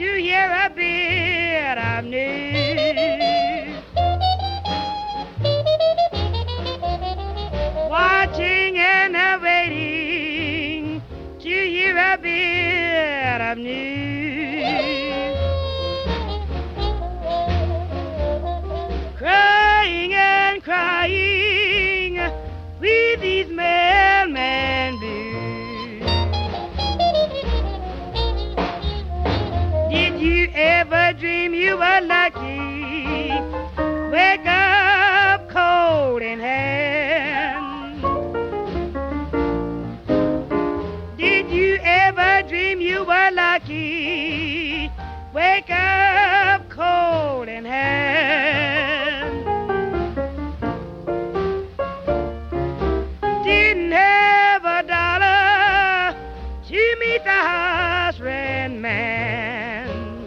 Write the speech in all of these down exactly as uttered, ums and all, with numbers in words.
to hear a bit of news. Watching and waiting to hear a bit of news. Crying and crying with these mailman blues. Did you ever dream you were lucky? Wake up cold in hand. Did you ever dream you were lucky? Wake up cold in hand. Didn't have a dollar to meet the house rent man.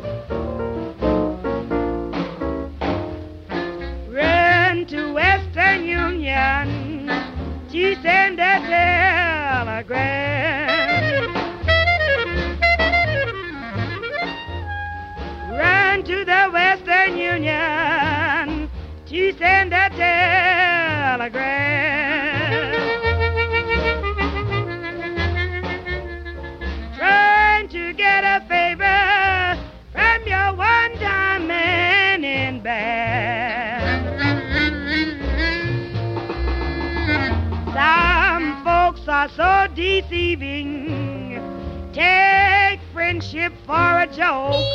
Run to Western Union to send a telegram. Run to the Western Union to send a telegram. Trying to get a favor from your one-time man in bed. Some folks are so deceiving, take friendship for a joke.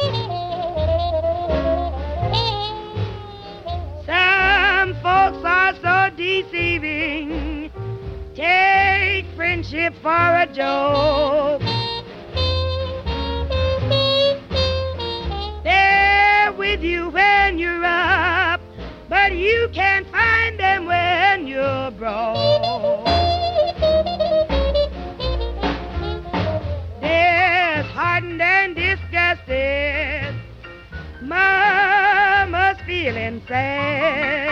Some folks are so deceiving, take friendship for a joke. They're with you when you're up, but you can't find them when you're broke. Disheartened and disgusted, Mama's feeling sad.